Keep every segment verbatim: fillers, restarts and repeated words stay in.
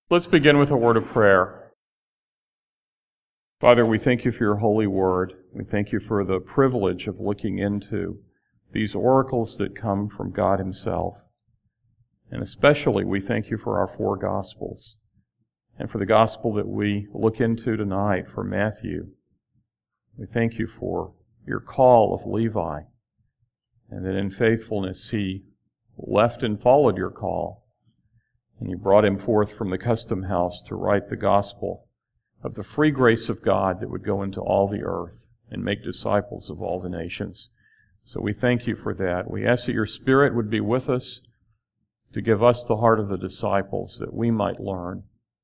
Let's begin with a word of prayer. Father, we thank you for your holy word. We thank you for the privilege of looking into these oracles that come from God himself. And especially we thank you for our four Gospels and for the Gospel that we look into tonight for Matthew. We thank you for your call of Levi and that in faithfulness he left and followed your call. And you brought him forth from the custom house to write the gospel of the free grace of God that would go into all the earth and make disciples of all the nations. So we thank you for that. We ask that your Spirit would be with us to give us the heart of the disciples that we might learn.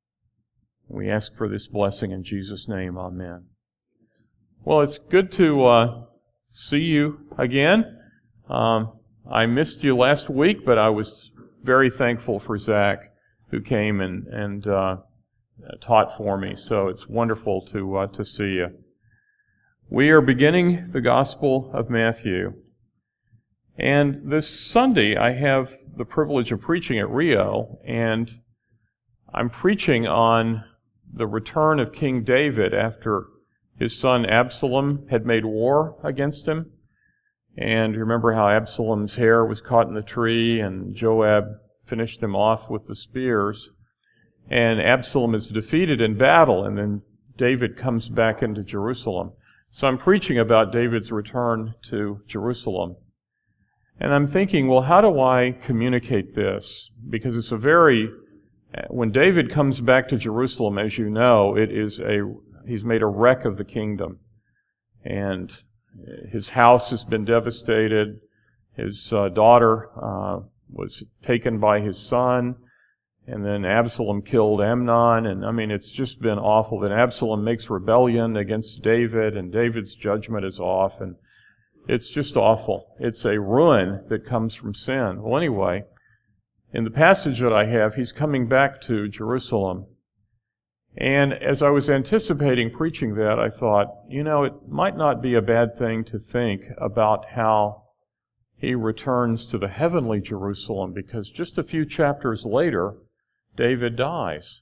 We ask for this blessing in Jesus' name. Amen. Well, it's good to uh, see you again. Um, I missed you last week, but I was very thankful for Zach, who came and, and uh, taught for me. So it's wonderful to uh, to see you. We are beginning the Gospel of Matthew. And this Sunday, I have the privilege of preaching at Rio, and I'm preaching on the return of King David after his son Absalom had made war against him. And you remember how Absalom's hair was caught in the tree, and Joab finished him off with the spears. And Absalom is defeated in battle, and then David comes back into Jerusalem. So I'm preaching about David's return to Jerusalem. And I'm thinking, well, how do I communicate this? Because it's a very, when David comes back to Jerusalem, as you know, it is a, he's made a wreck of the kingdom. And his house has been devastated. His uh, daughter uh, was taken by his son. And then Absalom killed Amnon. And I mean, it's just been awful. Then Absalom makes rebellion against David, and David's judgment is off. And it's just awful. It's a ruin that comes from sin. Well, anyway, in the passage that I have, he's coming back to Jerusalem. And as I was anticipating preaching that, I thought, you know, it might not be a bad thing to think about how he returns to the heavenly Jerusalem, because just a few chapters later, David dies.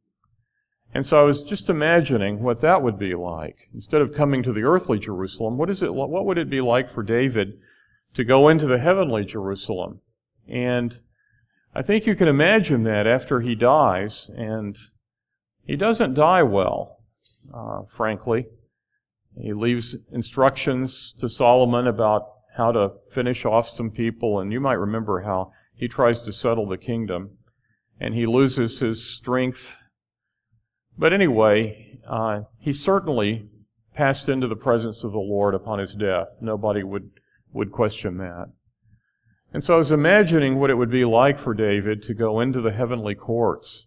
And so I was just imagining what that would be like. Instead of coming to the earthly Jerusalem, what is it? What would it be like for David to go into the heavenly Jerusalem? And I think you can imagine that after he dies, and he doesn't die well, uh, frankly. He leaves instructions to Solomon about how to finish off some people, and you might remember how he tries to settle the kingdom, and he loses his strength. But anyway, uh, he certainly passed into the presence of the Lord upon his death. Nobody would, would question that. And so I was imagining what it would be like for David to go into the heavenly courts,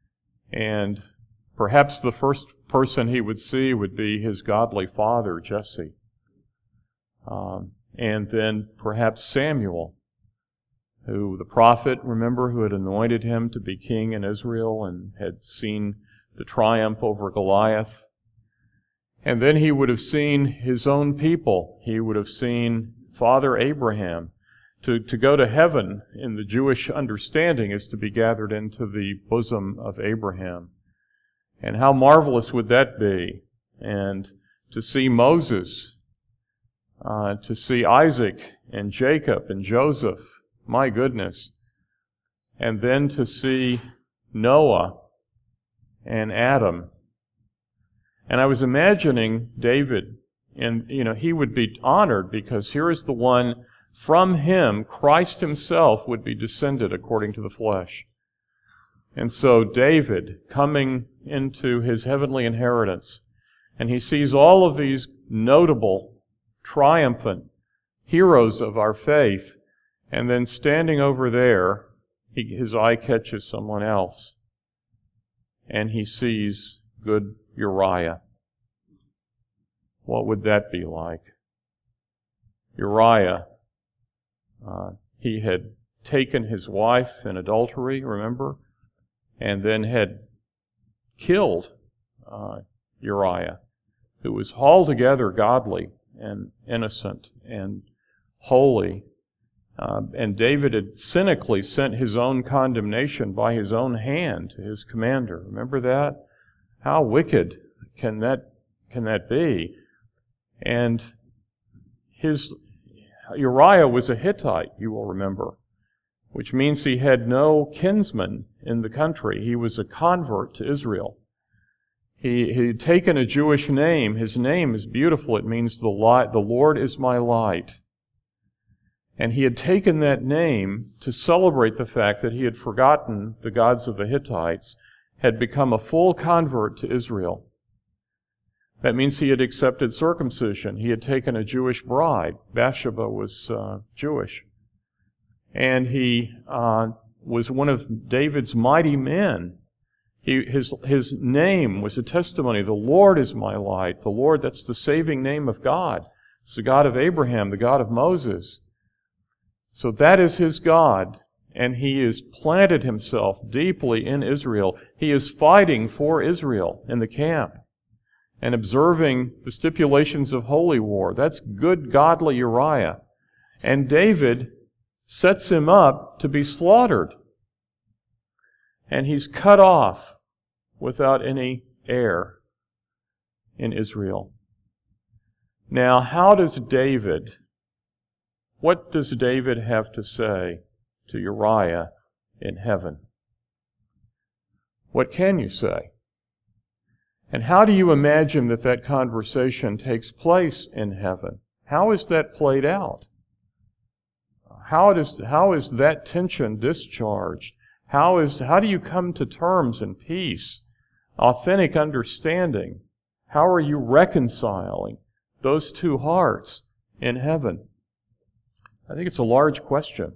and perhaps the first person he would see would be his godly father, Jesse. Um, and then perhaps Samuel, who the prophet, remember, who had anointed him to be king in Israel and had seen the triumph over Goliath. And then he would have seen his own people. He would have seen Father Abraham. To, to go to heaven in the Jewish understanding is to be gathered into the bosom of Abraham. And how marvelous would that be? And to see Moses, uh, to see Isaac and Jacob and Joseph, my goodness. And then to see Noah and Adam. And I was imagining David, and you know, he would be honored because here is the one, from him, Christ himself would be descended according to the flesh. And so David, coming into his heavenly inheritance, and he sees all of these notable, triumphant heroes of our faith, and then standing over there, he, his eye catches someone else, and he sees good Uriah. What would that be like? Uriah, uh, he had taken his wife in adultery, remember? And then had killed uh, Uriah, who was altogether godly and innocent and holy, Uh, and David had cynically sent his own condemnation by his own hand to his commander. Remember that? How wicked can that can that be? And his Uriah was a Hittite, you will remember, which means he had no kinsman in the country. He was a convert to Israel. He he had taken a Jewish name. His name is beautiful. It means the light, the Lord is my light. And he had taken that name to celebrate the fact that he had forgotten the gods of the Hittites, had become a full convert to Israel. That means he had accepted circumcision. He had taken a Jewish bride. Bathsheba was uh, Jewish. And he uh, was one of David's mighty men. He, his, his name was a testimony. The Lord is my light. The Lord, that's the saving name of God. It's the God of Abraham, the God of Moses. So that is his God, and he has planted himself deeply in Israel. He is fighting for Israel in the camp and observing the stipulations of holy war. That's good, godly Uriah. And David sets him up to be slaughtered. And he's cut off without any heir in Israel. Now, how does David... What does David have to say to Uriah in heaven? What can you say? And how do you imagine that that conversation takes place in heaven? How is that played out? How does, how is that tension discharged? How is, how do you come to terms in peace, authentic understanding? How are you reconciling those two hearts in heaven? I think it's a large question.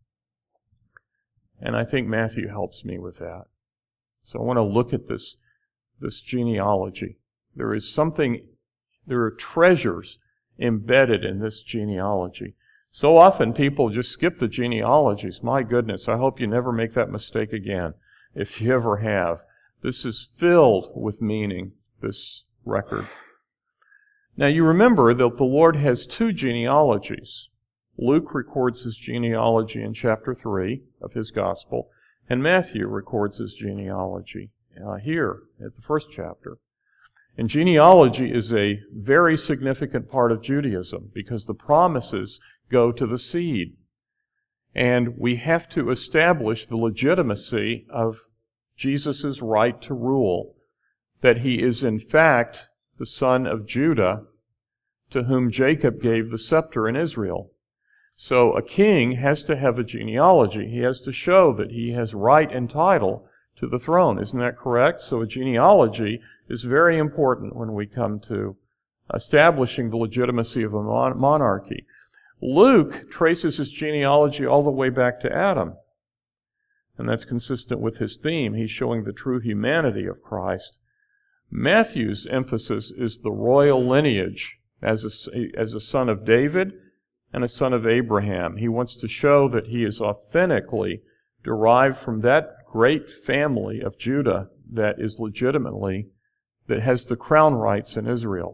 And I think Matthew helps me with that. So I want to look at this, this genealogy. There is something, there are treasures embedded in this genealogy. So often people just skip the genealogies. My goodness, I hope you never make that mistake again, if you ever have. This is filled with meaning, this record. Now you remember that the Lord has two genealogies. Luke records his genealogy in chapter three of his gospel, and Matthew records his genealogy uh, here at the first chapter. And genealogy is a very significant part of Judaism because the promises go to the seed. And we have to establish the legitimacy of Jesus' right to rule, that he is in fact the son of Judah, to whom Jacob gave the scepter in Israel. So a king has to have a genealogy. He has to show that he has right and title to the throne. Isn't that correct? So a genealogy is very important when we come to establishing the legitimacy of a mon- monarchy. Luke traces his genealogy all the way back to Adam. And that's consistent with his theme. He's showing the true humanity of Christ. Matthew's emphasis is the royal lineage as a, as a son of David and a son of Abraham. He wants to show that he is authentically derived from that great family of Judah that is legitimately, that has the crown rights in Israel.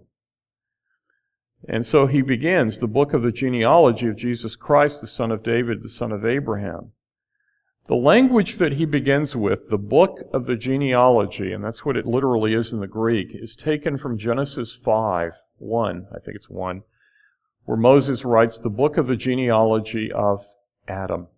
And so he begins the book of the genealogy of Jesus Christ, the son of David, the son of Abraham. The language that he begins with, the book of the genealogy, and that's what it literally is in the Greek, is taken from Genesis five, one, I think it's one, where Moses writes the book of the genealogy of Adam.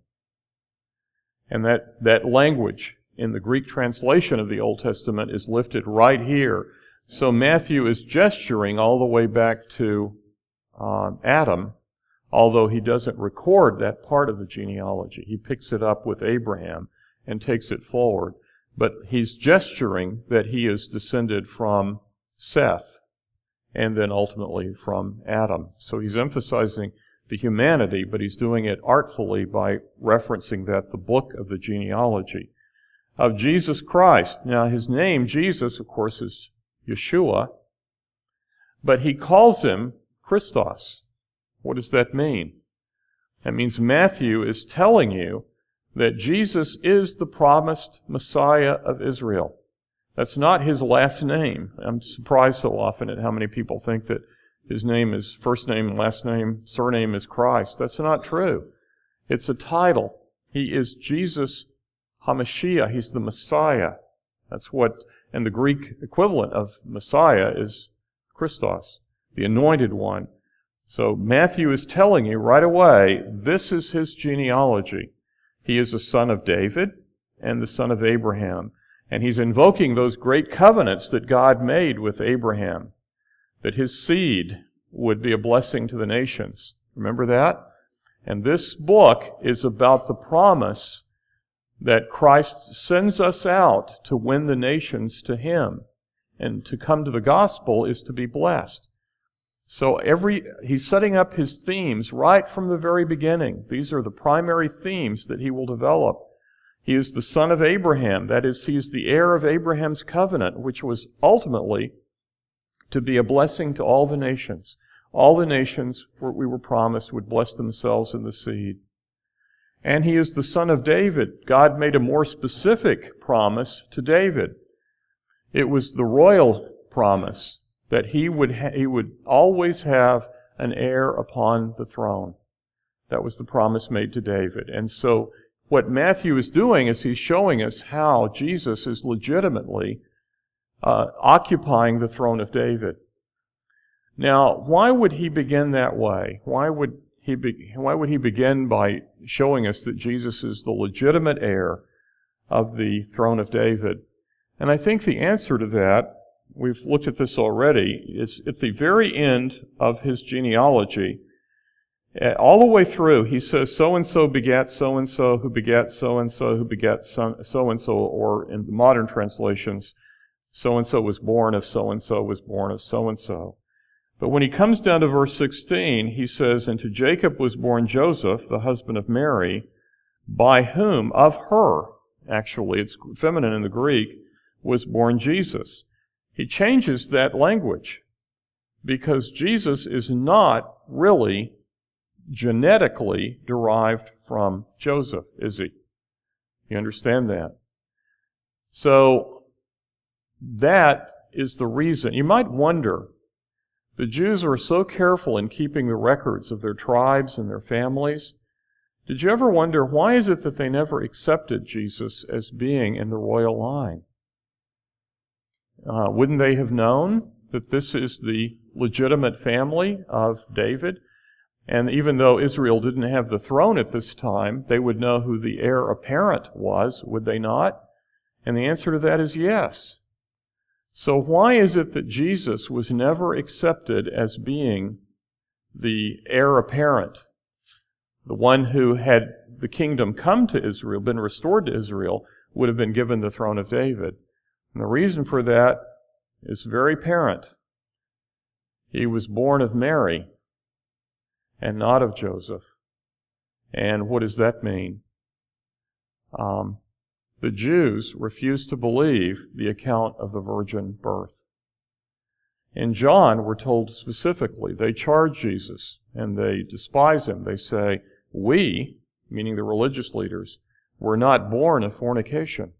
And that, that language in the Greek translation of the Old Testament is lifted right here. So Matthew is gesturing all the way back to uh, Adam, although he doesn't record that part of the genealogy. He picks it up with Abraham and takes it forward. But he's gesturing that he is descended from Seth, and then ultimately from Adam. So he's emphasizing the humanity, but he's doing it artfully by referencing that the book of the genealogy of Jesus Christ. Now his name, Jesus, of course, is Yeshua, but he calls him Christos. What does that mean? That means Matthew is telling you that Jesus is the promised Messiah of Israel. That's not his last name. I'm surprised so often at how many people think that his name is first name, last name, surname is Christ. That's not true. It's a title. He is Jesus HaMashiach. He's the Messiah. That's what, and the Greek equivalent of Messiah is Christos, the anointed one. So Matthew is telling you right away, this is his genealogy. He is the son of David and the son of Abraham. And he's invoking those great covenants that God made with Abraham, that his seed would be a blessing to the nations. Remember that? And this book is about the promise that Christ sends us out to win the nations to him. And to come to the gospel is to be blessed. So every he's setting up his themes right from the very beginning. These are the primary themes that he will develop. He is the son of Abraham. That is, he is the heir of Abraham's covenant, which was ultimately to be a blessing to all the nations. All the nations, we were promised, would bless themselves in the seed. And he is the son of David. God made a more specific promise to David. It was the royal promise that he would ha- he would always have an heir upon the throne. That was the promise made to David. And so what Matthew is doing is he's showing us how Jesus is legitimately uh, occupying the throne of David. Now, why would he begin that way? Why would he be, why would he begin by showing us that Jesus is the legitimate heir of the throne of David? And I think the answer to that, we've looked at this already, is at the very end of his genealogy. All the way through, he says, so-and-so begat so-and-so, who begat so-and-so, who begat so-and-so, or in the modern translations, so-and-so was born of so-and-so, was born of so-and-so. But when he comes down to verse sixteen, he says, and to Jacob was born Joseph, the husband of Mary, by whom, of her, actually, it's feminine in the Greek, was born Jesus. He changes that language because Jesus is not really genetically derived from Joseph, is he? You understand that? So, that is the reason. You might wonder, the Jews are so careful in keeping the records of their tribes and their families. Did you ever wonder, why is it that they never accepted Jesus as being in the royal line? Uh, wouldn't they have known that this is the legitimate family of David? And even though Israel didn't have the throne at this time, they would know who the heir apparent was, would they not? And the answer to that is yes. So why is it that Jesus was never accepted as being the heir apparent, the one who, had the kingdom come to Israel, been restored to Israel, would have been given the throne of David? And the reason for that is very apparent. He was born of Mary and not of Joseph. And what does that mean? Um, the Jews refused to believe the account of the virgin birth. In John, we're told specifically, they charge Jesus and they despise him. They say, we, meaning the religious leaders, were not born of fornication.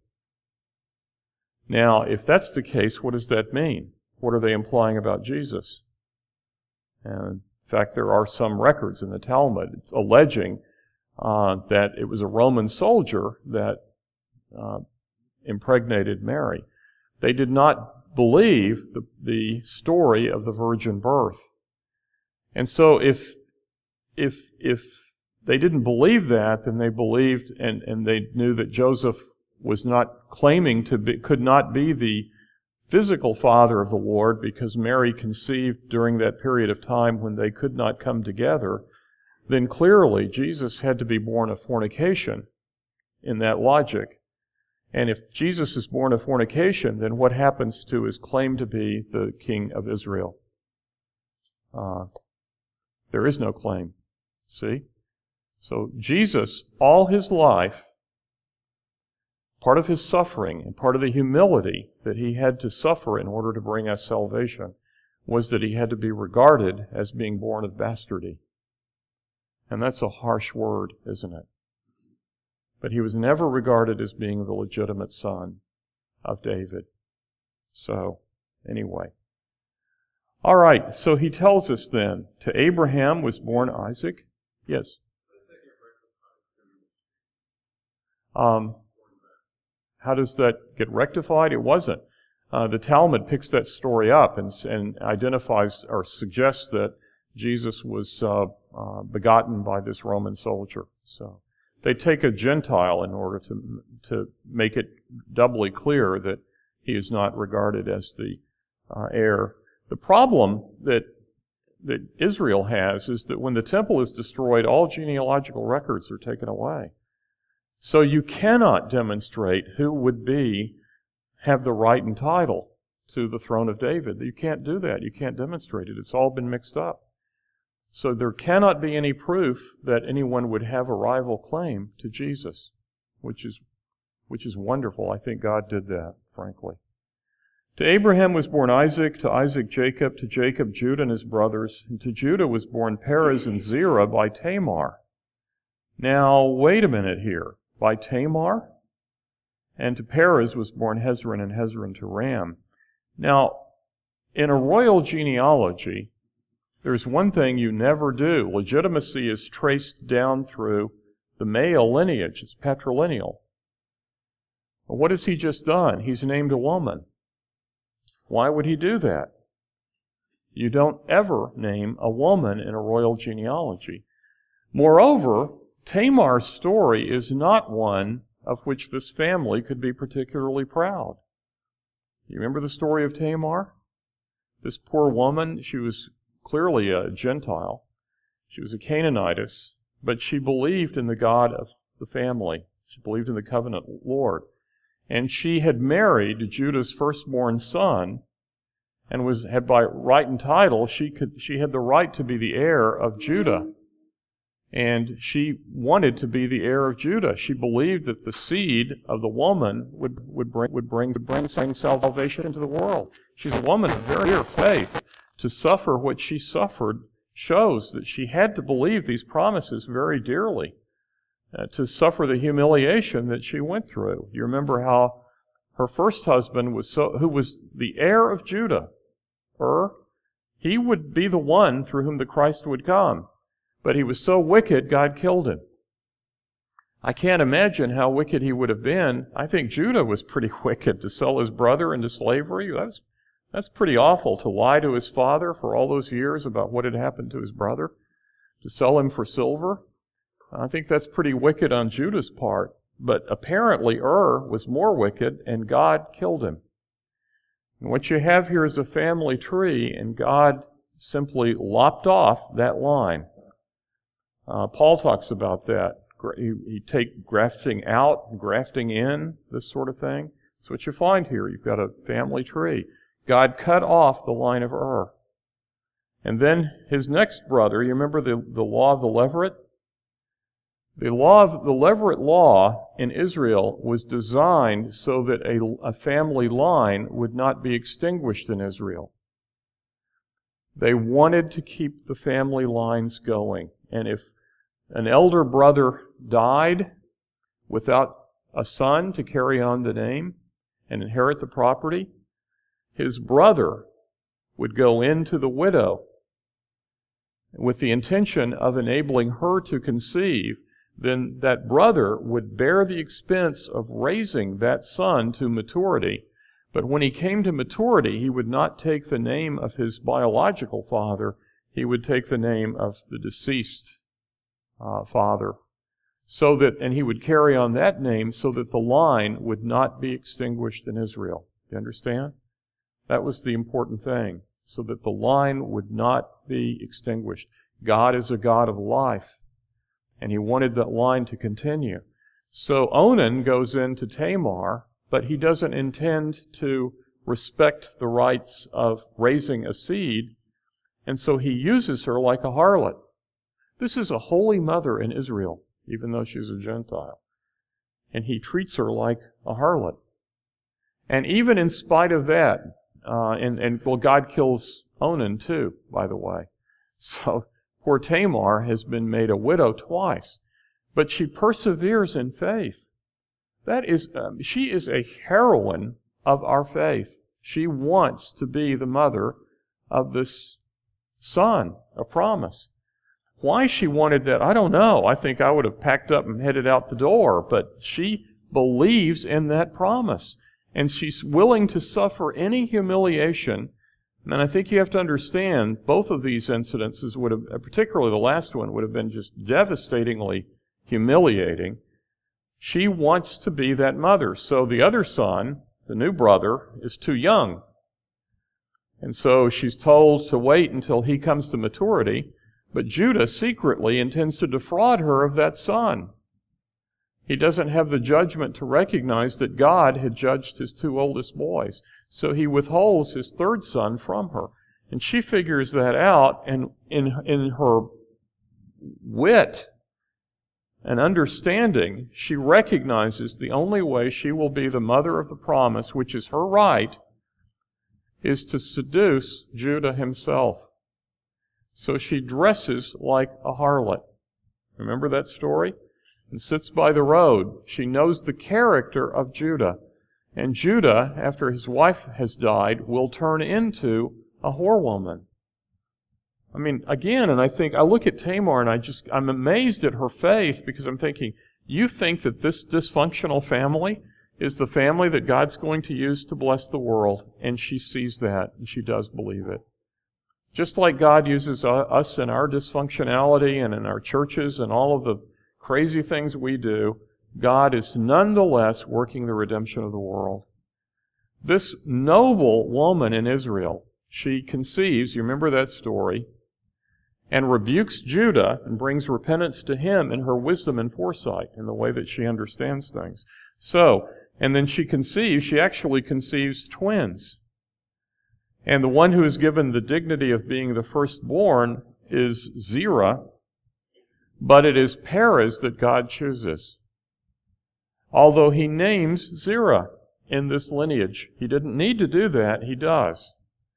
Now, if that's the case, what does that mean? What are they implying about Jesus? And in fact, there are some records in the Talmud alleging uh, that it was a Roman soldier that uh, impregnated Mary. They did not believe the, the story of the virgin birth. And so if if if they didn't believe that, then they believed and, and they knew that Joseph was not claiming to be, could not be the physical father of the Lord because Mary conceived during that period of time when they could not come together, then clearly Jesus had to be born of fornication in that logic. And if Jesus is born of fornication, then what happens to his claim to be the king of Israel? Uh, there is no claim. See? So Jesus, all his life, part of his suffering and part of the humility that he had to suffer in order to bring us salvation was that he had to be regarded as being born of bastardy. And that's a harsh word, isn't it? But he was never regarded as being the legitimate son of David. So, anyway. All right, so he tells us then, to Abraham was born Isaac. Yes? Um, how does that get rectified? It wasn't. Uh, the Talmud picks that story up and, and identifies or suggests that Jesus was uh, uh, begotten by this Roman soldier. So they take a Gentile in order to to make it doubly clear that he is not regarded as the uh, heir. The problem that that Israel has is that when the temple is destroyed, all genealogical records are taken away. So you cannot demonstrate who would be have the right and title to the throne of David. You can't do that. You can't demonstrate it. It's all been mixed up. So there cannot be any proof that anyone would have a rival claim to Jesus, which is which is wonderful. I think God did that, frankly. To Abraham was born Isaac, to Isaac Jacob, to Jacob Judah and his brothers, and to Judah was born Perez and Zerah by Tamar. Now, wait a minute here. By Tamar? And to Perez was born Hezron, and Hezron to Ram. Now, in a royal genealogy, there's one thing you never do. Legitimacy is traced down through the male lineage. It's patrilineal. Well, what has he just done? He's named a woman. Why would he do that? You don't ever name a woman in a royal genealogy. Moreover, Tamar's story is not one of which this family could be particularly proud. You remember the story of Tamar? This poor woman, she was clearly a Gentile. She was a Canaanitess, but she believed in the God of the family. She believed in the covenant Lord. And she had married Judah's firstborn son, and was had by right and title, she could she had the right to be the heir of Judah. And she wanted to be the heir of Judah. She believed that the seed of the woman would, would bring would bring would bring salvation into the world. She's a woman of very dear faith. To suffer what she suffered shows that she had to believe these promises very dearly. Uh, to suffer the humiliation that she went through. You remember how her first husband was so, who was the heir of Judah, Ur, he would be the one through whom the Christ would come. But he was so wicked, God killed him. I can't imagine how wicked he would have been. I think Judah was pretty wicked to sell his brother into slavery. That's, that's pretty awful, to lie to his father for all those years about what had happened to his brother, to sell him for silver. I think that's pretty wicked on Judah's part, but apparently Ur was more wicked, and God killed him. And what you have here is a family tree, and God simply lopped off that line. Uh, Paul talks about that. You, you take grafting out, grafting in, this sort of thing. That's what you find here. You've got a family tree. God cut off the line of Ur. And then his next brother, you remember the, the law of the Levirate? The law of the Levirate law in Israel was designed so that a, a family line would not be extinguished in Israel. They wanted to keep the family lines going. And if an elder brother died without a son to carry on the name and inherit the property, his brother would go into the widow with the intention of enabling her to conceive. Then that brother would bear the expense of raising that son to maturity. But when he came to maturity, he would not take the name of his biological father. He would take the name of the deceased uh, father. So that, and he would carry on that name so that the line would not be extinguished in Israel. You understand? That was the important thing. So that the line would not be extinguished. God is a God of life. And he wanted that line to continue. So Onan goes into Tamar, but he doesn't intend to respect the rights of raising a seed, and so he uses her like a harlot. This is a holy mother in Israel, even though she's a Gentile. And he treats her like a harlot. And even in spite of that, uh, and, and well, God kills Onan too, by the way. So poor Tamar has been made a widow twice, but she perseveres in faith. That is, um, she is a heroine of our faith. She wants to be the mother of this son, a promise. Why she wanted that, I don't know. I think I would have packed up and headed out the door, but she believes in that promise. And she's willing to suffer any humiliation. And I think you have to understand both of these incidences would have, particularly the last one, would have been just devastatingly humiliating. She wants to be that mother. So the other son, the new brother, is too young. And so she's told to wait until he comes to maturity. But Judah secretly intends to defraud her of that son. He doesn't have the judgment to recognize that God had judged his two oldest boys. So he withholds his third son from her. And she figures that out, and in, in her wit and understanding, she recognizes the only way she will be the mother of the promise, which is her right, is to seduce Judah himself. So she dresses like a harlot. Remember that story? And sits by the road. She knows the character of Judah. And Judah, after his wife has died, will turn into a whorewoman. I mean, again, and I think, I look at Tamar and I just, I'm amazed at her faith, because I'm thinking, you think that this dysfunctional family is the family that God's going to use to bless the world. And she sees that, and she does believe it. Just like God uses us in our dysfunctionality and in our churches and all of the crazy things we do, God is nonetheless working the redemption of the world. This noble woman in Israel, she conceives, you remember that story, and rebukes Judah and brings repentance to him in her wisdom and foresight, in the way that she understands things. So, and then she conceives, she actually conceives twins. And the one who is given the dignity of being the firstborn is Zerah, but it is Perez that God chooses. Although he names Zerah in this lineage. He didn't need to do that, he does.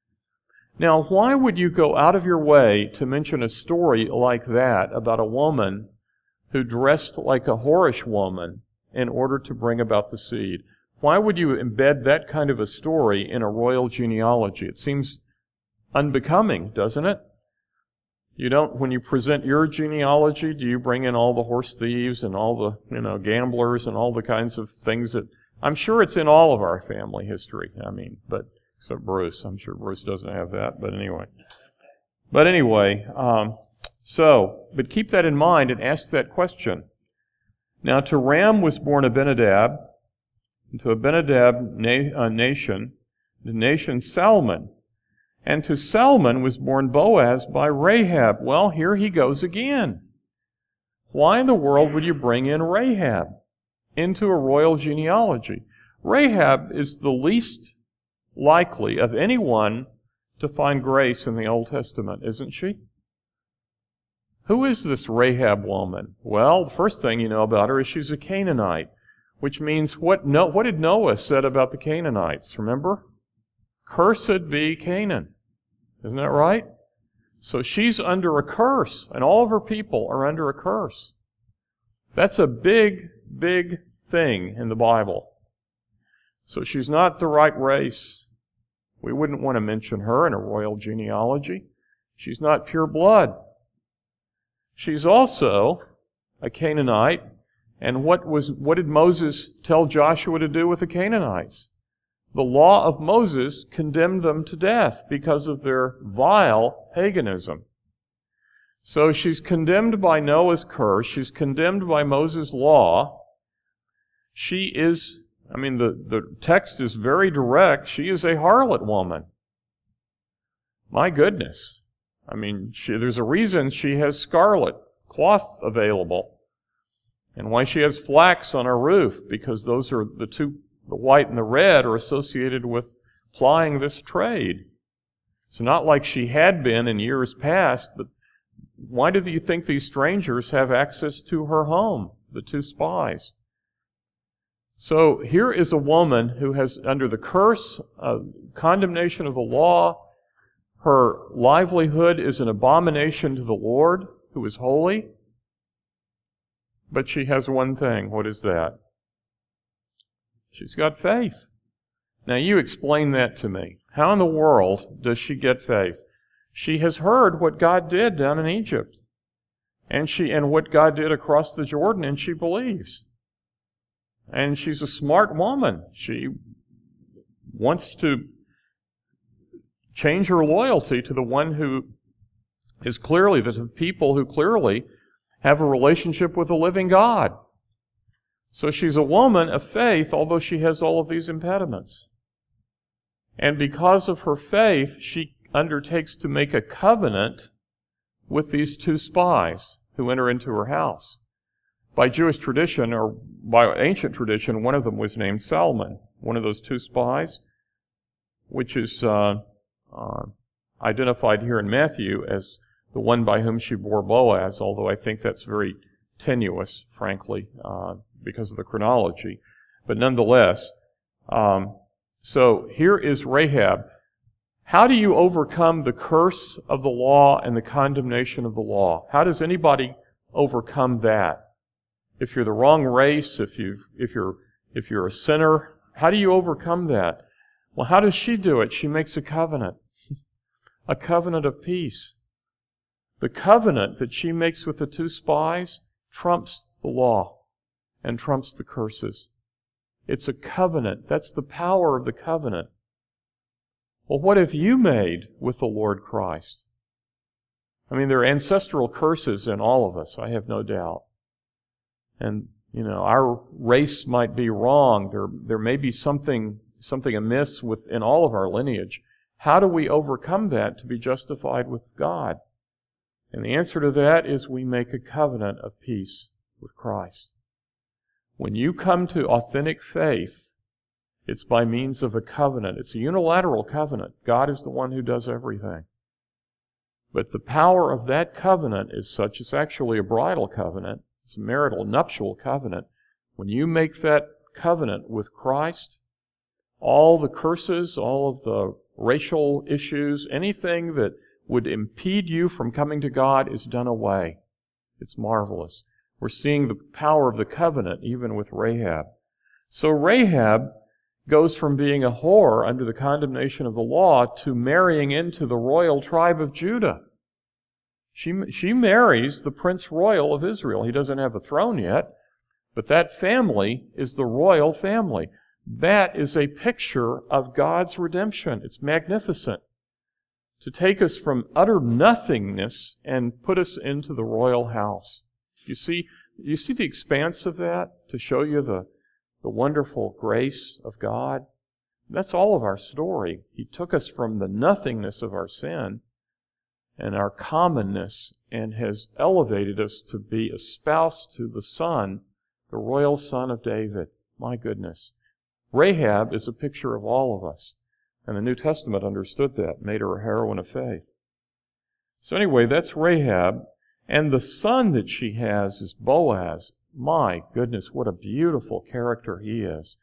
Now, why would you go out of your way to mention a story like that about a woman who dressed like a whorish woman in order to bring about the seed? Why would you embed that kind of a story in a royal genealogy? It seems unbecoming, doesn't it? You don't, when you present your genealogy, do you bring in all the horse thieves and all the, you know, gamblers and all the kinds of things that, I'm sure it's in all of our family history, I mean, but, except Bruce, I'm sure Bruce doesn't have that, but anyway. But anyway, um, so, but keep that in mind and ask that question. Now, to Ram was born Abinadab, and to Abinadab, na- uh, nation, the nation Salmon. And to Salmon was born Boaz by Rahab. Well, here he goes again. Why in the world would you bring in Rahab into a royal genealogy? Rahab is the least likely of anyone to find grace in the Old Testament, isn't she? Who is this Rahab woman? Well, the first thing you know about her is she's a Canaanite, which means what, no, what did Noah said about the Canaanites? Remember? Cursed be Canaan. Isn't that right? So she's under a curse, and all of her people are under a curse. That's a big, big thing in the Bible. So she's not the right race. We wouldn't want to mention her in a royal genealogy. She's not pure blood. She's also a Canaanite. And what was what did Moses tell Joshua to do with the Canaanites? The law of Moses condemned them to death because of their vile paganism. So she's condemned by Noah's curse. She's condemned by Moses' law. She is, I mean, the, the text is very direct. She is a harlot woman. My goodness. I mean, she, there's a reason she has scarlet cloth available, and why she has flax on her roof, because those are the two, the white and the red, are associated with plying this trade. It's not like she had been in years past, but why do you think these strangers have access to her home, the two spies? So here is a woman who has, under the curse, uh, condemnation of the law, her livelihood is an abomination to the Lord, who is holy. But she has one thing. What is that? She's got faith. Now you explain that to me. How in the world does she get faith? She has heard what God did down in Egypt, and she and what God did across the Jordan, and she believes. And she's a smart woman. She wants to change her loyalty to the one who is clearly, the people who clearly have a relationship with the living God. So she's a woman of faith, although she has all of these impediments. And because of her faith, she undertakes to make a covenant with these two spies who enter into her house. By Jewish tradition, or by ancient tradition, one of them was named Salmon, one of those two spies, which is uh, uh, identified here in Matthew as the one by whom she bore Boaz, although I think that's very tenuous, frankly, uh, because of the chronology. But nonetheless, um, so here is Rahab. How do you overcome the curse of the law and the condemnation of the law? How does anybody overcome that? If you're the wrong race, if you if you're if you're a sinner, how do you overcome that? Well, how does she do it? She makes a covenant. A covenant of peace. The covenant that she makes with the two spies trumps the law and trumps the curses. It's a covenant. That's the power of the covenant. Well, what have you made with the Lord Christ? I mean, there are ancestral curses in all of us, I have no doubt. And, you know, our race might be wrong. There, there may be something, something amiss within all of our lineage. How do we overcome that to be justified with God? And the answer to that is we make a covenant of peace with Christ. When you come to authentic faith, it's by means of a covenant. It's a unilateral covenant. God is the one who does everything. But the power of that covenant is such, it's actually a bridal covenant. It's a marital, nuptial covenant. When you make that covenant with Christ, all the curses, all of the racial issues, anything that would impede you from coming to God is done away. It's marvelous. We're seeing the power of the covenant even with Rahab. So Rahab goes from being a whore under the condemnation of the law to marrying into the royal tribe of Judah. She, she marries the Prince Royal of Israel. He doesn't have a throne yet, but that family is the royal family. That is a picture of God's redemption. It's magnificent. To take us from utter nothingness and put us into the royal house. You see, you see the expanse of that to show you the, the wonderful grace of God? That's all of our story. He took us from the nothingness of our sin and our commonness and has elevated us to be espoused to the Son, the royal Son of David. My goodness. Rahab is a picture of all of us. And the New Testament understood that, made her a heroine of faith. So anyway, that's Rahab. And the son that she has is Boaz. My goodness, what a beautiful character he is.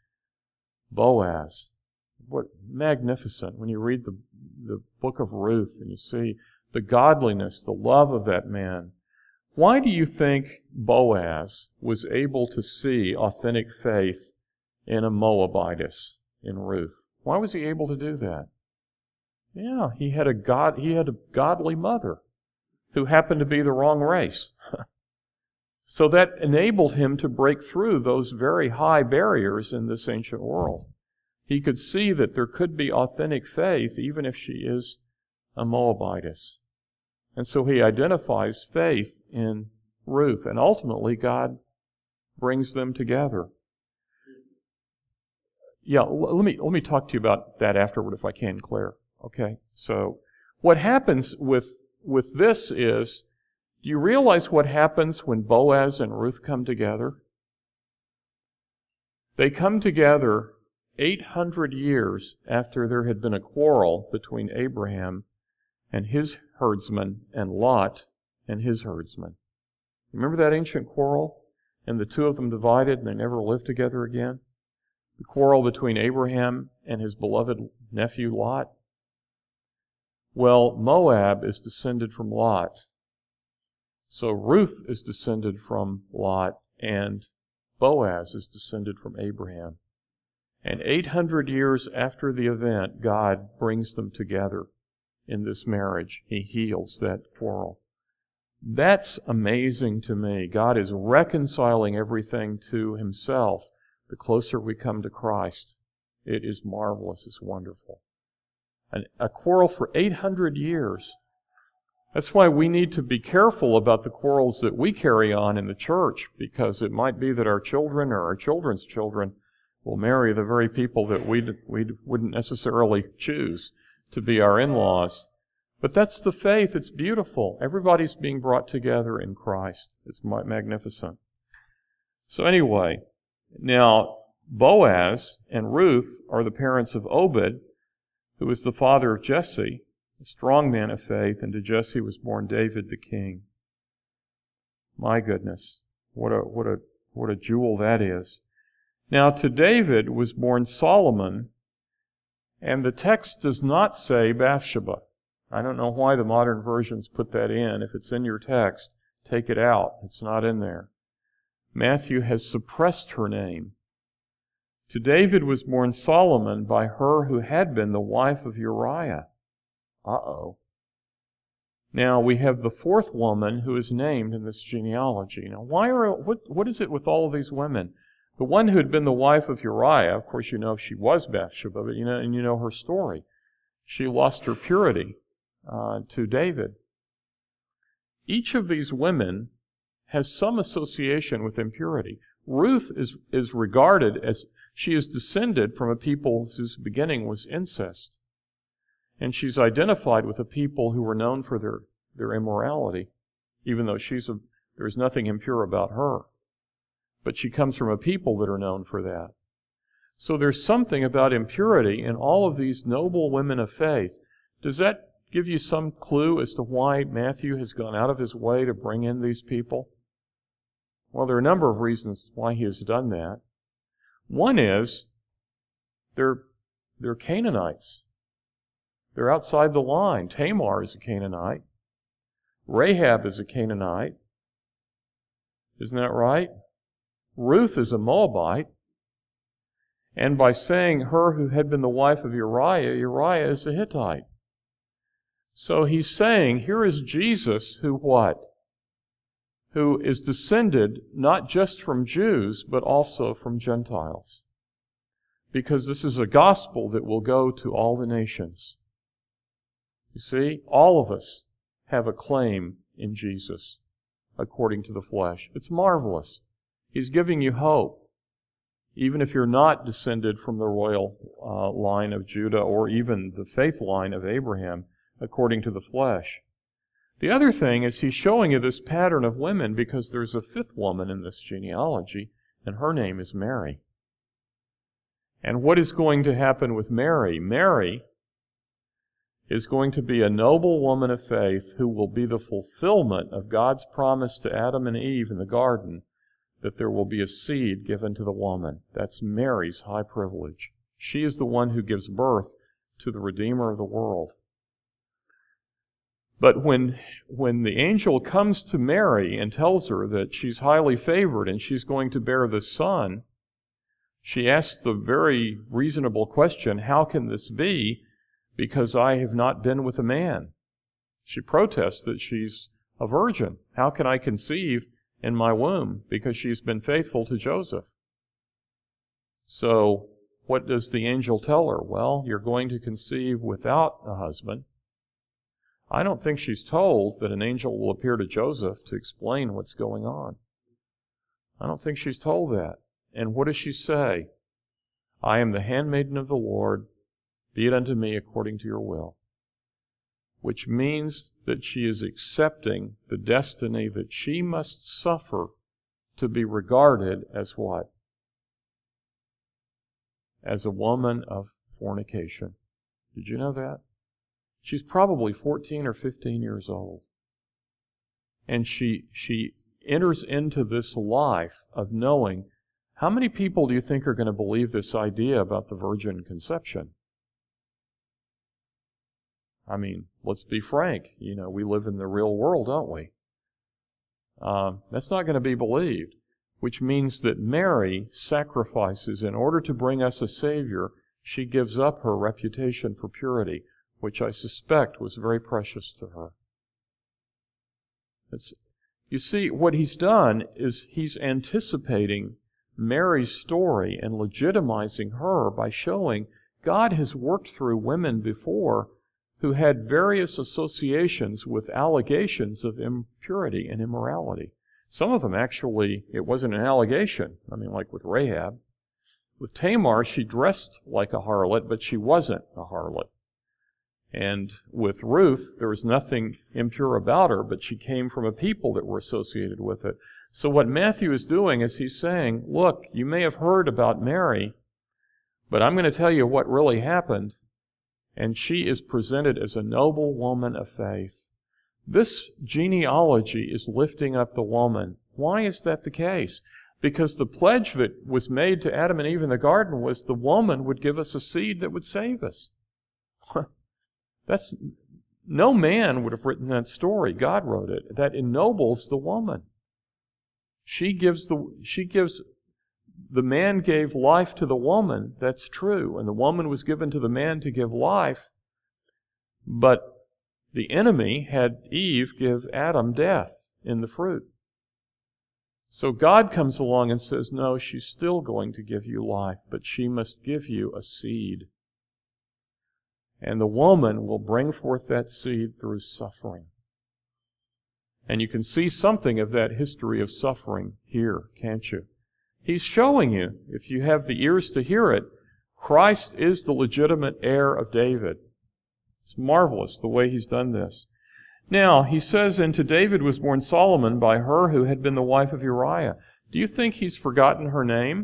Boaz. What magnificent when you read the, the book of Ruth and you see the godliness, the love of that man. Why do you think Boaz was able to see authentic faith in a Moabitess, in Ruth? Why was he able to do that? Yeah, he had a god, he had a godly mother who happened to be the wrong race. So that enabled him to break through those very high barriers in this ancient world. He could see that there could be authentic faith even if she is a Moabitess. And so he identifies faith in Ruth, and ultimately God brings them together. Yeah, let me let me talk to you about that afterward if I can, Claire. Okay? So what happens with with this is, do you realize what happens when Boaz and Ruth come together? They come together eight hundred years after there had been a quarrel between Abraham and his herdsmen and Lot and his herdsmen. Remember that ancient quarrel? And the two of them divided and they never lived together again? The quarrel between Abraham and his beloved nephew Lot? Well, Moab is descended from Lot. So Ruth is descended from Lot, and Boaz is descended from Abraham. And eight hundred years after the event, God brings them together in this marriage. He heals that quarrel. That's amazing to me. God is reconciling everything to Himself. the closer we come to Christ. It is marvelous. It's wonderful. And a quarrel for eight hundred years. That's why we need to be careful about the quarrels that we carry on in the church, because it might be that our children or our children's children will marry the very people that we we wouldn't necessarily choose to be our in-laws. But that's the faith. It's beautiful. Everybody's being brought together in Christ. It's magnificent. So anyway, now Boaz and Ruth are the parents of Obed, who is the father of Jesse, a strong man of faith, and to Jesse was born David the king. My goodness, what a what a what a jewel that is. Now to David was born Solomon, and the text does not say Bathsheba. I don't know why the modern versions put that in. If it's in your text, take it out. It's not in there. Matthew has suppressed her name. To David was born Solomon by her who had been the wife of Uriah. Uh-oh. Now we have the fourth woman who is named in this genealogy. Now why are, what, what is it with all of these women? The one who had been the wife of Uriah, of course you know she was Bathsheba, but you know, and you know her story. She lost her purity uh, to David. Each of these women has some association with impurity. Ruth is, is regarded as, she is descended from a people whose beginning was incest. And she's identified with a people who were known for their, their immorality, even though she's a, there's nothing impure about her. But she comes from a people that are known for that. So there's something about impurity in all of these noble women of faith. Does that give you some clue as to why Matthew has gone out of his way to bring in these people? Well, there are a number of reasons why he has done that. One is they're, they're Canaanites. They're outside the line. Tamar is a Canaanite. Rahab is a Canaanite. Isn't that right? Ruth is a Moabite. And by saying her who had been the wife of Uriah, Uriah is a Hittite. So he's saying, here is Jesus who what? Who is descended not just from Jews, but also from Gentiles. Because this is a gospel that will go to all the nations. You see, all of us have a claim in Jesus, according to the flesh. It's marvelous. He's giving you hope. Even if you're not descended from the royal uh, line of Judah or even the faith line of Abraham, according to the flesh. The other thing is he's showing you this pattern of women because there's a fifth woman in this genealogy, and her name is Mary. And what is going to happen with Mary? Mary is going to be a noble woman of faith who will be the fulfillment of God's promise to Adam and Eve in the garden that there will be a seed given to the woman. That's Mary's high privilege. She is the one who gives birth to the Redeemer of the world. But when, when the angel comes to Mary and tells her that she's highly favored and she's going to bear the son, she asks the very reasonable question, how can this be? Because I have not been with a man. She protests that she's a virgin. How can I conceive in my womb? Because she's been faithful to Joseph. So, what does the angel tell her? Well, you're going to conceive without a husband. I don't think she's told that an angel will appear to Joseph to explain what's going on. I don't think she's told that. And what does she say? I am the handmaiden of the Lord. Be it unto me according to your will. Which means that she is accepting the destiny that she must suffer to be regarded as what? As a woman of fornication. Did you know that? She's probably fourteen or fifteen years old. And she, she enters into this life of knowing, how many people do you think are going to believe this idea about the virgin conception? I mean, let's be frank. You know, we live in the real world, don't we? Uh, that's not going to be believed, which means that Mary sacrifices in order to bring us a Savior. She gives up her reputation for purity, which I suspect was very precious to her. It's, you see, what he's done is he's anticipating Mary's story and legitimizing her by showing God has worked through women before who had various associations with allegations of impurity and immorality. Some of them actually, it wasn't an allegation. I mean, like with Rahab. With Tamar, she dressed like a harlot, but she wasn't a harlot. And with Ruth, there was nothing impure about her, but she came from a people that were associated with it. So what Matthew is doing is he's saying, look, you may have heard about Mary, but I'm going to tell you what really happened. And she is presented as a noble woman of faith. This genealogy is lifting up the woman. Why is that the case? Because the pledge that was made to Adam and Eve in the garden was the woman would give us a seed that would save us. That's, no man would have written that story. God wrote it. That ennobles the woman. She gives the, she gives, the man gave life to the woman. That's true. And the woman was given to the man to give life. But the enemy had Eve give Adam death in the fruit. So God comes along and says, no, she's still going to give you life, but she must give you a seed. And the woman will bring forth that seed through suffering. And you can see something of that history of suffering here, can't you? He's showing you, if you have the ears to hear it, Christ is the legitimate heir of David. It's marvelous the way he's done this. Now, he says, and to David was born Solomon by her who had been the wife of Uriah. Do you think he's forgotten her name?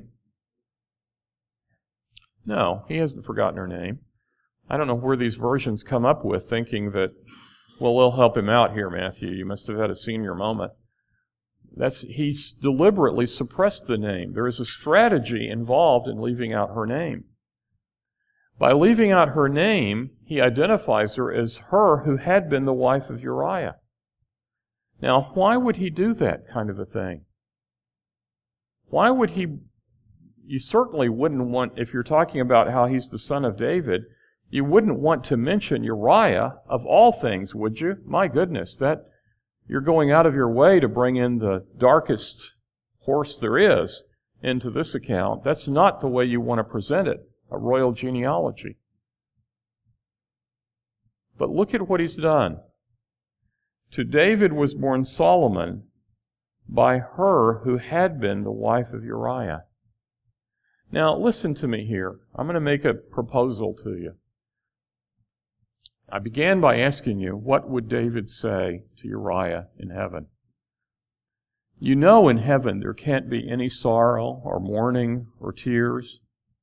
No, he hasn't forgotten her name. I don't know where these versions come up with, thinking that, well, we'll help him out here, Matthew. You must have had a senior moment. That's, he's deliberately suppressed the name. There is a strategy involved in leaving out her name. By leaving out her name, he identifies her as her who had been the wife of Uriah. Now, why would he do that kind of a thing? Why would he... You certainly wouldn't want, if you're talking about how he's the son of David, you wouldn't want to mention Uriah of all things, would you? My goodness, that you're going out of your way to bring in the darkest horse there is into this account. That's not the way you want to present it, a royal genealogy. But look at what he's done. To David was born Solomon by her who had been the wife of Uriah. Now, listen to me here. I'm going to make a proposal to you. I began by asking you, what would David say to Uriah in heaven? You know in heaven there can't be any sorrow or mourning or tears.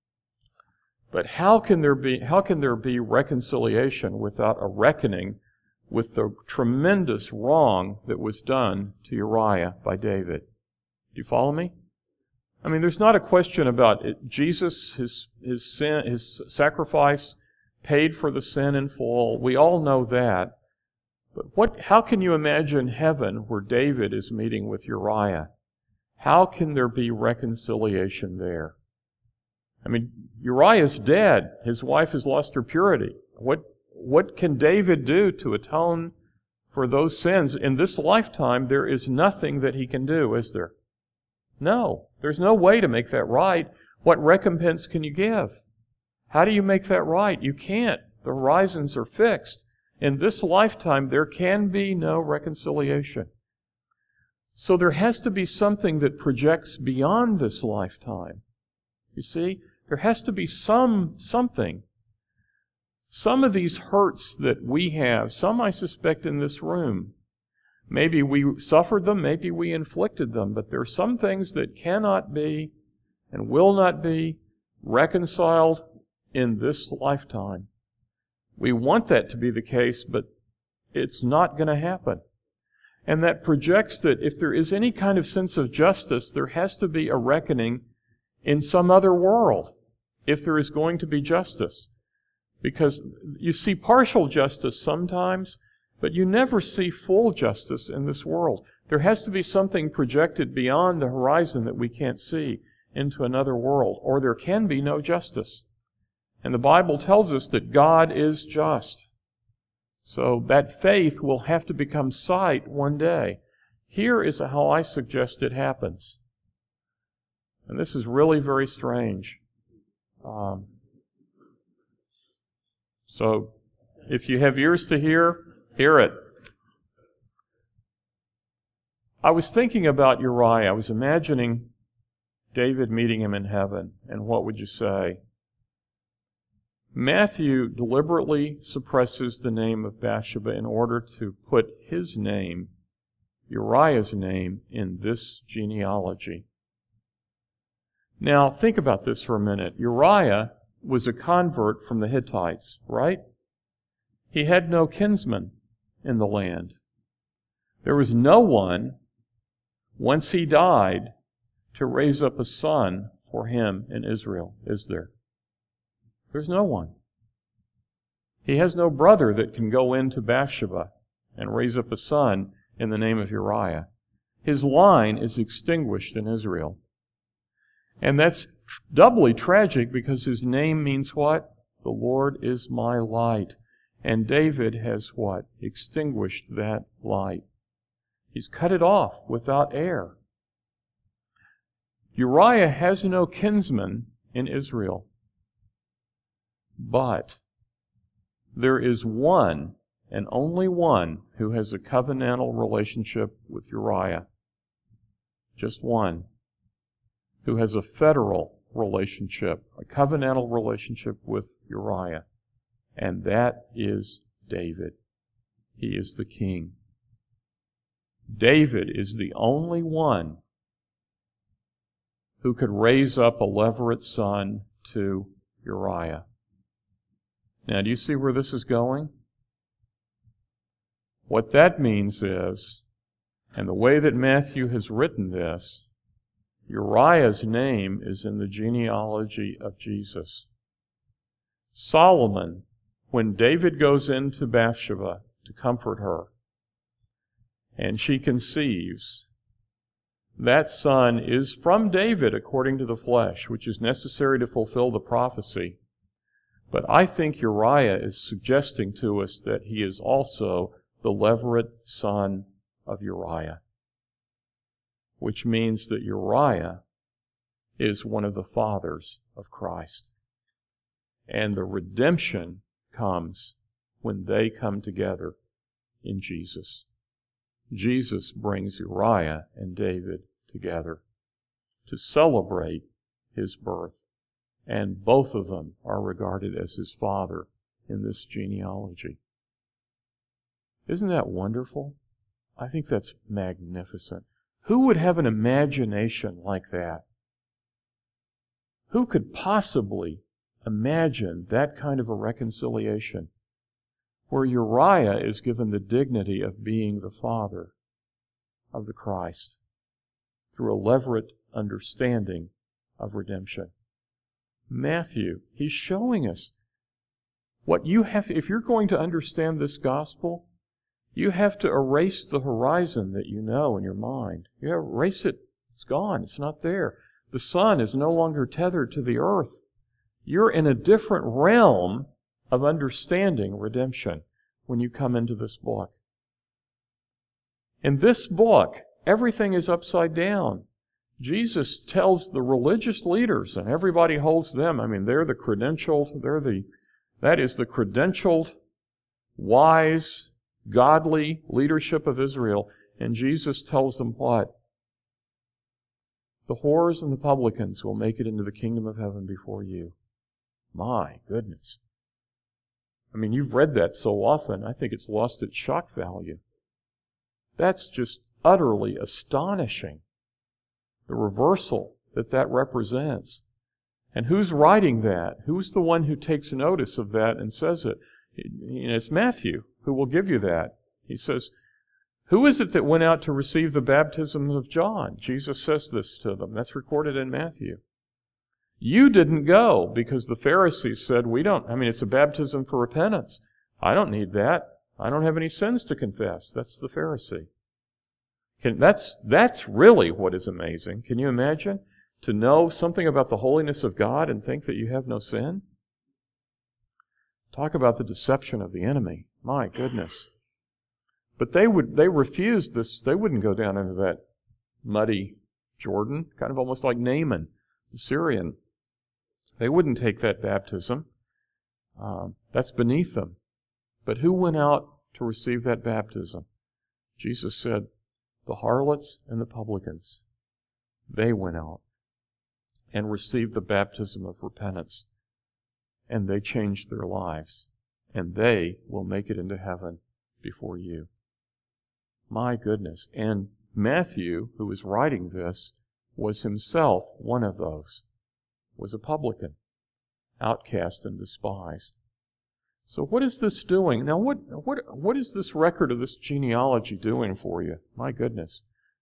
But how can there be, how can there be reconciliation without a reckoning with the tremendous wrong that was done to Uriah by David? Do you follow me? I mean, there's not a question about it. Jesus, his, his sin, his sacrifice paid for the sin in full. We all know that. But what, how can you imagine heaven where David is meeting with Uriah? How can there be reconciliation there? I mean, Uriah's dead. His wife has lost her purity. What, what can David do to atone for those sins? In this lifetime, there is nothing that he can do, is there? No. There's no way to make that right. What recompense can you give? How do you make that right? You can't. The horizons are fixed. In this lifetime, there can be no reconciliation. So there has to be something that projects beyond this lifetime. You see? There has to be some something. Some of these hurts that we have, some I suspect in this room, maybe we suffered them, maybe we inflicted them, but there are some things that cannot be and will not be reconciled in this lifetime. We want that to be the case, but it's not going to happen. And that projects that if there is any kind of sense of justice, there has to be a reckoning in some other world, if there is going to be justice. Because you see partial justice sometimes, but you never see full justice in this world. There has to be something projected beyond the horizon that we can't see into another world, or there can be no justice. And the Bible tells us that God is just. So that faith will have to become sight one day. Here is how I suggest it happens. And this is really very strange. Um, so, if you have ears to hear, hear it. I was thinking about Uriah. I was imagining David meeting him in heaven, and what would you say? Matthew deliberately suppresses the name of Bathsheba in order to put his name, Uriah's name, in this genealogy. Now, think about this for a minute. Uriah was a convert from the Hittites, right? He had no kinsman in the land. There was no one, once he died, to raise up a son for him in Israel, is there? There's no one. He has no brother that can go into Bathsheba and raise up a son in the name of Uriah. His line is extinguished in Israel. And that's doubly tragic because his name means what? The Lord is my light. And David has what? Extinguished that light. He's cut it off without heir. Uriah has no kinsman in Israel. But there is one, and only one, who has a covenantal relationship with Uriah. Just one. Who has a federal relationship, a covenantal relationship with Uriah. And that is David. He is the king. David is the only one who could raise up a levirate son to Uriah. Now, do you see where this is going? What that means is, and the way that Matthew has written this, Uriah's name is in the genealogy of Jesus. Solomon, when David goes into Bathsheba to comfort her, and she conceives, that son is from David according to the flesh, which is necessary to fulfill the prophecy. But I think Uriah is suggesting to us that he is also the levirate son of Uriah, which means that Uriah is one of the fathers of Christ. And the redemption comes when they come together in Jesus. Jesus brings Uriah and David together to celebrate his birth. And both of them are regarded as his father in this genealogy. Isn't that wonderful? I think that's magnificent. Who would have an imagination like that? Who could possibly imagine that kind of a reconciliation where Uriah is given the dignity of being the father of the Christ through a levirate understanding of redemption? Matthew, he's showing us what you have. If you're going to understand this gospel, you have to erase the horizon that you know in your mind. You have to erase it. It's gone. It's not there. The sun is no longer tethered to the earth. You're in a different realm of understanding redemption when you come into this book. In this book, everything is upside down. Jesus tells the religious leaders, and everybody holds them. I mean, they're the credentialed, they're the, that is the credentialed, wise, godly leadership of Israel. And Jesus tells them what? The whores and the publicans will make it into the kingdom of heaven before you. My goodness. I mean, you've read that so often, I think it's lost its shock value. That's just utterly astonishing. The reversal that that represents. And who's writing that? Who's the one who takes notice of that and says it? It's Matthew who will give you that. He says, who is it that went out to receive the baptism of John? Jesus says this to them. That's recorded in Matthew. You didn't go because the Pharisees said, we don't, I mean, it's a baptism for repentance. I don't need that. I don't have any sins to confess. That's the Pharisee. Can, that's, that's really what is amazing. Can you imagine? To know something about the holiness of God and think that you have no sin? Talk about the deception of the enemy. My goodness. But they would they refused this. They wouldn't go down into that muddy Jordan, kind of almost like Naaman, the Syrian. They wouldn't take that baptism. Um, that's beneath them. But who went out to receive that baptism? Jesus said, the harlots and the publicans. They went out and received the baptism of repentance. And they changed their lives. And they will make it into heaven before you. My goodness. And Matthew, who was writing this, was himself one of those. Was a publican, outcast and despised. So what is this doing? Now, what what what is this record of this genealogy doing for you? My goodness.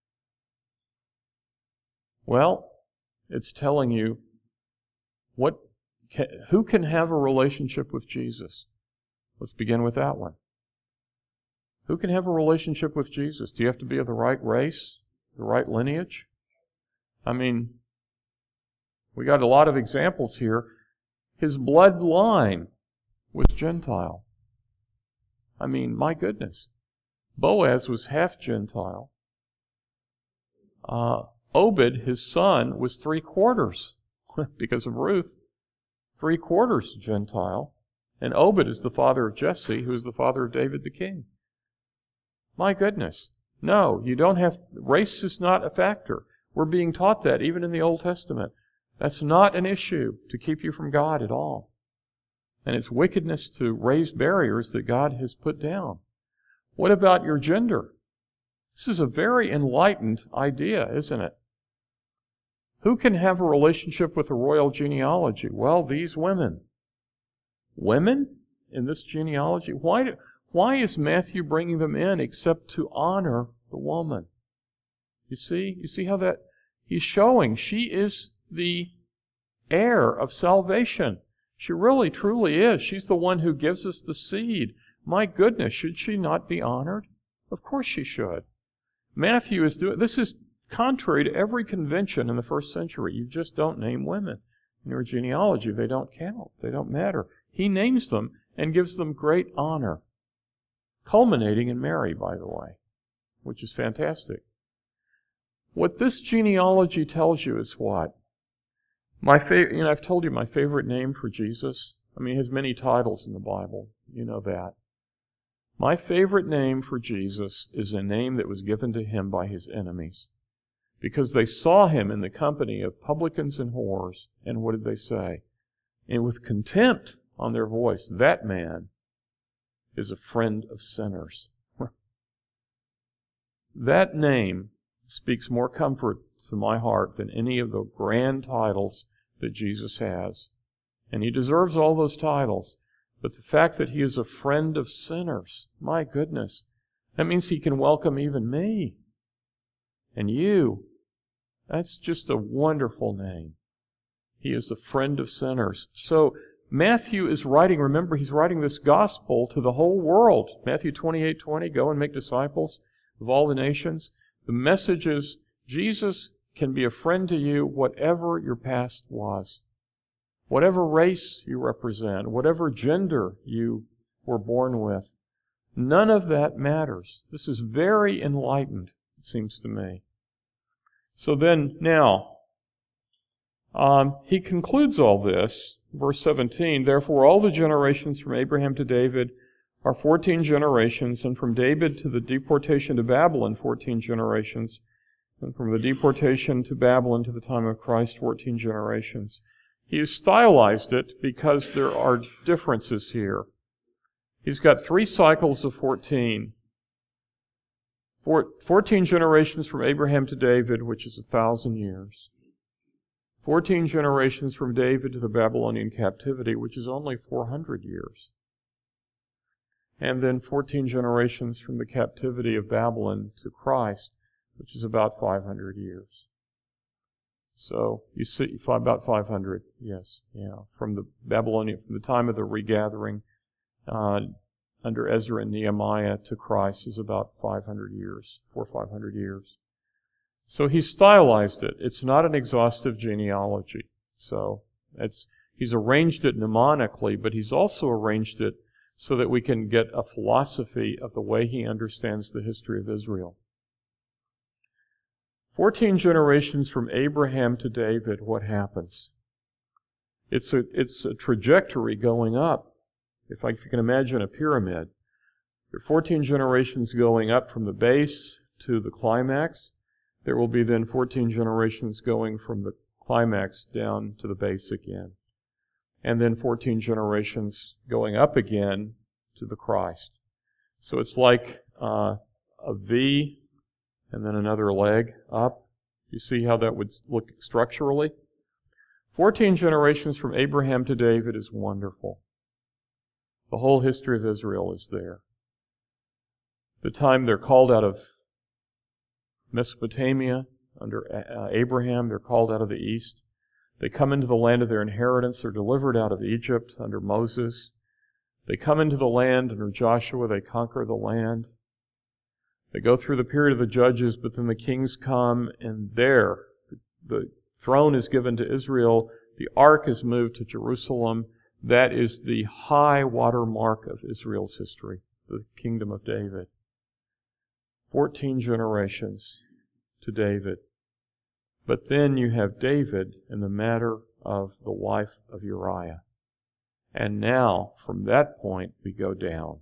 Well, it's telling you what can, who can have a relationship with Jesus. Let's begin with that one. Who can have a relationship with Jesus? Do you have to be of the right race, the right lineage? I mean, we got a lot of examples here. His bloodline was Gentile. I mean, my goodness. Boaz was half Gentile. Uh, Obed, his son, was three quarters, because of Ruth, three quarters Gentile. And Obed is the father of Jesse, who is the father of David the king. My goodness. No, you don't have, race is not a factor. We're being taught that even in the Old Testament. That's not an issue to keep you from God at all. And it's wickedness to raise barriers that God has put down. What about your gender? This is a very enlightened idea, isn't it? Who can have a relationship with a royal genealogy? Well, these women. Women in this genealogy? Why, do, why is Matthew bringing them in except to honor the woman? You see? You see how that... He's showing she is the heir of salvation. She really, truly is. She's the one who gives us the seed. My goodness, should she not be honored? Of course she should. Matthew is doing... This is contrary to every convention in the first century. You just don't name women in your genealogy. They don't count. They don't matter. He names them and gives them great honor. Culminating in Mary, by the way, which is fantastic. What this genealogy tells you is what? My favorite, you know, I've told you my favorite name for Jesus. I mean, he has many titles in the Bible. You know that. My favorite name for Jesus is a name that was given to him by his enemies, because they saw him in the company of publicans and whores, and what did they say? And with contempt on their voice, that man is a friend of sinners. That name speaks more comfort to my heart than any of the grand titles that Jesus has. And he deserves all those titles. But the fact that he is a friend of sinners, my goodness, that means he can welcome even me and you. That's just a wonderful name. He is a friend of sinners. So Matthew is writing, remember, he's writing this gospel to the whole world. Matthew twenty-eight twenty, go and make disciples of all the nations. The message is, Jesus can be a friend to you whatever your past was. Whatever race you represent, whatever gender you were born with. None of that matters. This is very enlightened, it seems to me. So then, now, um, he concludes all this, verse seventeen, therefore all the generations from Abraham to David are fourteen generations, and from David to the deportation to Babylon, fourteen generations, and from the deportation to Babylon to the time of Christ, fourteen generations. He has stylized it because there are differences here. He's got three cycles of fourteen. Four, fourteen generations from Abraham to David, which is a thousand years. Fourteen generations from David to the Babylonian captivity, which is only four hundred years. And then fourteen generations from the captivity of Babylon to Christ, which is about five hundred years. So, you see, about five hundred, yes, yeah, from the Babylonian, from the time of the regathering uh, under Ezra and Nehemiah to Christ is about five hundred years, four or five hundred years. So he stylized it. It's not an exhaustive genealogy. So it's he's arranged it mnemonically, but he's also arranged it so that we can get a philosophy of the way he understands the history of Israel. Fourteen generations from Abraham to David, what happens? It's a, it's a trajectory going up. If, I, if you can imagine a pyramid, there are fourteen generations going up from the base to the climax. There will be then fourteen generations going from the climax down to the base again. And then fourteen generations going up again to the Christ. So it's like uh, a V and then another leg up. You see how that would look structurally? Fourteen generations from Abraham to David is wonderful. The whole history of Israel is there. The time they're called out of Mesopotamia under uh, Abraham, they're called out of the east. They come into the land of their inheritance. They're delivered out of Egypt under Moses. They come into the land under Joshua. They conquer the land. They go through the period of the judges, but then the kings come, and there, the throne is given to Israel. The ark is moved to Jerusalem. That is the high water mark of Israel's history, the kingdom of David. Fourteen generations to David. But then you have David in the matter of the wife of Uriah. And now, from that point, we go down.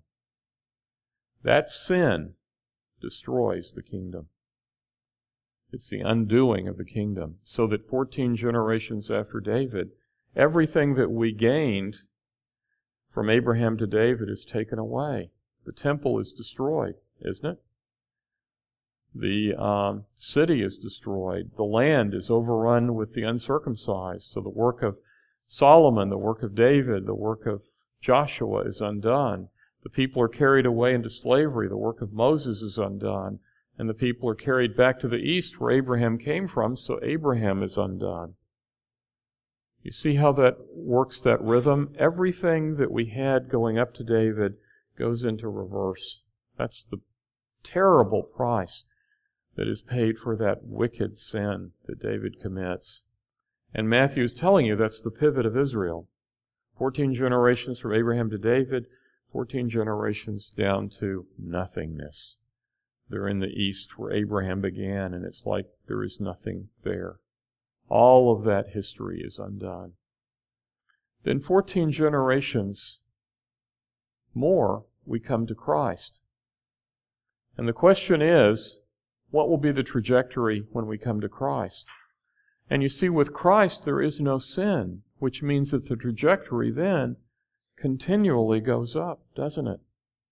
That sin destroys the kingdom. It's the undoing of the kingdom. So that fourteen generations after David, everything that we gained from Abraham to David is taken away. The temple is destroyed, isn't it? The um, city is destroyed. The land is overrun with the uncircumcised. So the work of Solomon, the work of David, the work of Joshua is undone. The people are carried away into slavery. The work of Moses is undone. And the people are carried back to the east where Abraham came from, so Abraham is undone. You see how that works, that rhythm? Everything that we had going up to David goes into reverse. That's the terrible price that is paid for that wicked sin that David commits. And Matthew is telling you that's the pivot of Israel. Fourteen generations from Abraham to David, fourteen generations down to nothingness. They're in the east where Abraham began, and it's like there is nothing there. All of that history is undone. Then fourteen generations more, we come to Christ. And the question is, what will be the trajectory when we come to Christ? And you see, with Christ there is no sin, which means that the trajectory then continually goes up, doesn't it?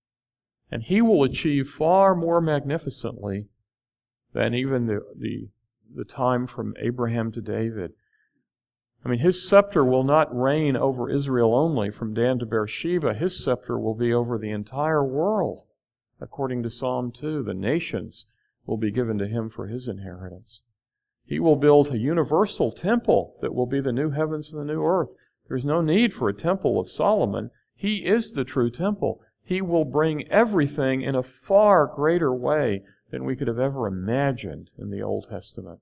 And He will achieve far more magnificently than even the, the, the time from Abraham to David. I mean, His scepter will not reign over Israel only from Dan to Beersheba. His scepter will be over the entire world. According to Psalm two, the nations will be given to Him for His inheritance. He will build a universal temple that will be the new heavens and the new earth. There's no need for a temple of Solomon. He is the true temple. He will bring everything in a far greater way than we could have ever imagined in the Old Testament.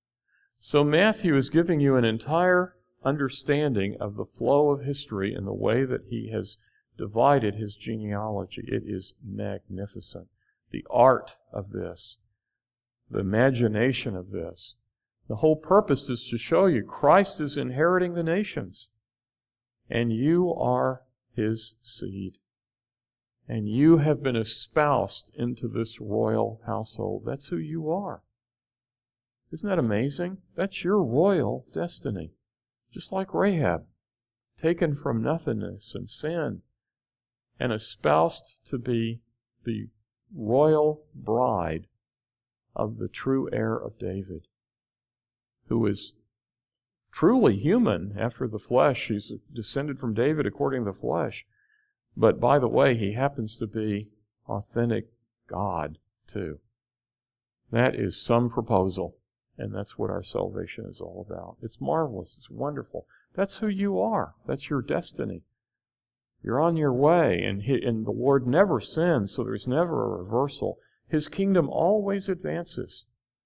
So Matthew is giving you an entire understanding of the flow of history and the way that he has divided his genealogy. It is magnificent. The art of this, the imagination of this. The whole purpose is to show you Christ is inheriting the nations, and you are His seed. And you have been espoused into this royal household. That's who you are. Isn't that amazing? That's your royal destiny. Just like Rahab, taken from nothingness and sin, and espoused to be the royal bride of the true heir of David, who is truly human after the flesh. He's descended from David according to the flesh. But by the way, he happens to be authentic God too. That is some proposal. And that's what our salvation is all about. It's marvelous. It's wonderful. That's who you are. That's your destiny. You're on your way, and, he, and the Lord never sins, so there's never a reversal. His kingdom always advances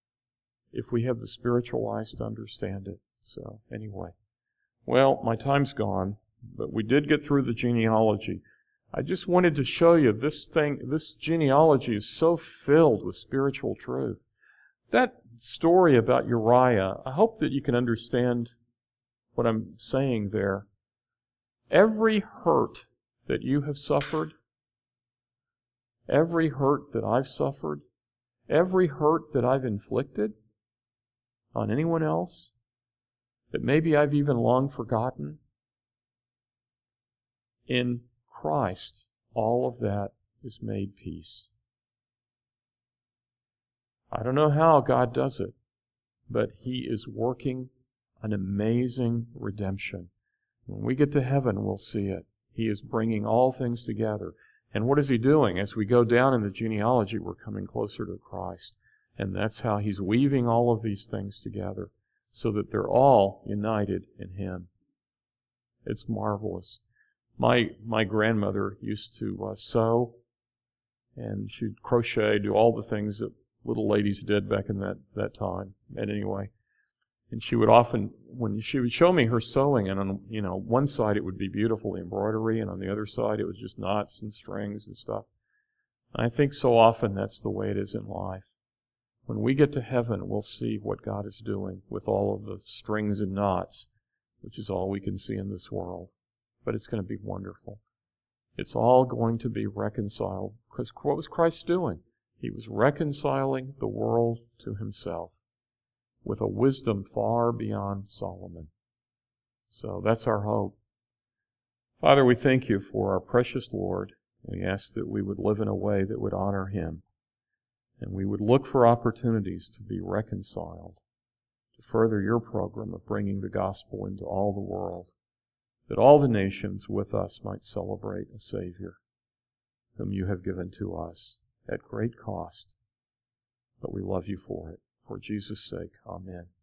if we have the spiritual eyes to understand it. So, anyway. Well, my time's gone, but we did get through the genealogy. I just wanted to show you this thing, this genealogy is so filled with spiritual truth. That story about Uriah, I hope that you can understand what I'm saying there. Every hurt that you have suffered, every hurt that I've suffered, every hurt that I've inflicted on anyone else, that maybe I've even long forgotten, in Christ, all of that is made peace. I don't know how God does it, but He is working an amazing redemption. When we get to heaven, we'll see it. He is bringing all things together. And what is He doing? As we go down in the genealogy, we're coming closer to Christ. And that's how He's weaving all of these things together so that they're all united in Him. It's marvelous. My my grandmother used to uh, sew, and she'd crochet, do all the things that little ladies did back in that, that time. And anyway, and she would often, when she would show me her sewing, and on, you know, one side it would be beautiful embroidery, and on the other side it was just knots and strings and stuff. I think so often that's the way it is in life. When we get to heaven, we'll see what God is doing with all of the strings and knots, which is all we can see in this world. But it's going to be wonderful. It's all going to be reconciled. Because what was Christ doing? He was reconciling the world to Himself with a wisdom far beyond Solomon. So that's our hope. Father, we thank You for our precious Lord. We ask that we would live in a way that would honor Him. And we would look for opportunities to be reconciled, to further Your program of bringing the gospel into all the world, that all the nations with us might celebrate a Savior whom You have given to us at great cost. But we love You for it. For Jesus' sake, amen.